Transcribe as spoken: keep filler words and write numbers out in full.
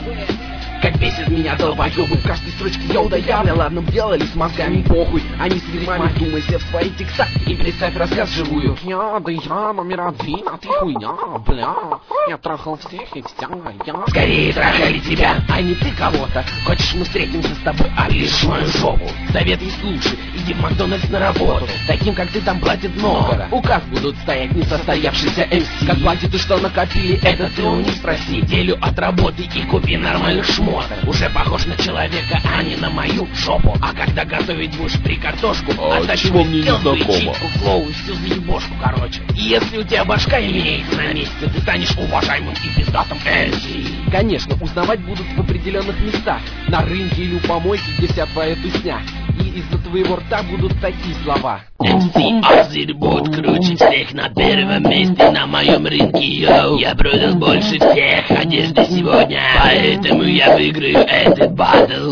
Как бесит меня долбоёбы, в каждой строчке я удоявлю. Ладно, делали с мозгами, похуй, они с рифмами. Вдумайся в свои текста и представь рассказ живую. Я, да я номер один, а ты хуйня, бля. Я трахал всех и вся, я... Скорее трахали тебя, а не ты кого-то. Хочешь, мы встретимся с тобой, оближешь мою жопу. Совет есть лучше, иди в Макдональдс на работу. Таким, как ты, там платят много. Указ будут стоять несостоявшийся эм си. Как платят и что накопили, это ты у них спроси. Неделю отработай и купи нормальных шмоток. Уже похож на человека, а не на мою жопу. А когда готовить будешь при картошку, а оттачивай мне скилл, не читку, флоу и всю заебошку, короче. И если у тебя башка имеется на месте, ты станешь уважаемым и пиздатым эм си. Конечно, узнавать будут в определенных местах. На рынке или у помойки, где вся твоя тусня. И из-за твоего рта будут такие слова. эм си Азер будет круче всех на первом месте на моем рынке, йоу. Я продал больше всех одежды сегодня, поэтому я выиграю этот батл.